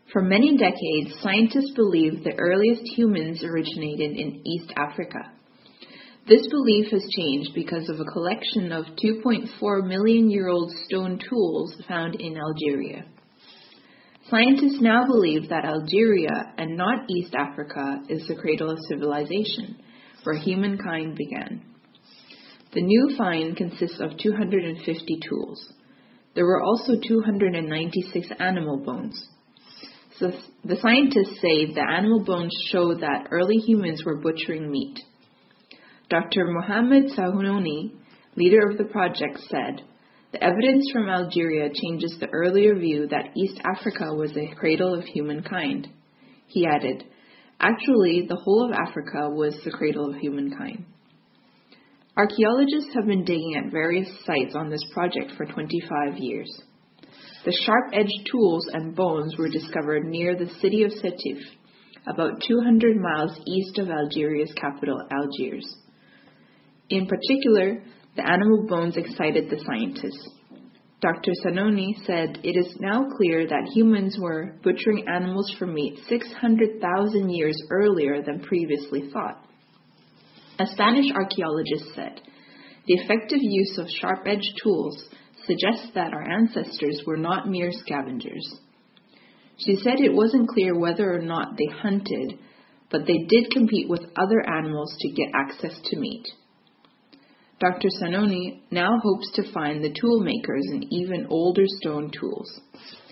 For many decades, scientists believed the earliest humans originated in East Africa. This belief has changed because of a collection of 2.4 million-year-old stone tools found in Algeria. Scientists now believe that Algeria, and not East Africa, is the cradle of civilization, where humankind began. The new find consists of 250 tools. There were also 296 animal bones. So the scientists say the animal bones show that early humans were butchering meat. Dr. Mohamed Sahouni, leader of the project, said, "The evidence from Algeria changes the earlier view that East Africa was the cradle of humankind." He added, "Actually, the whole of Africa was the cradle of humankind." Archaeologists have been digging at various sites on this project for 25 years. The sharp-edged tools and bones were discovered near the city of Sétif, about 200 miles east of Algeria's capital, Algiers. In particular, the animal bones excited the scientists. Dr. Sahouni said, "It is now clear that humans were butchering animals for meat 600,000 years earlier than previously thought." A Spanish archaeologist said, "The effective use of sharp-edged tools suggests that our ancestors were not mere scavengers." She said it wasn't clear whether or not they hunted, but they did compete with other animals to get access to meat. Dr. Sahouni now hopes to find the tool makers in even older stone tools.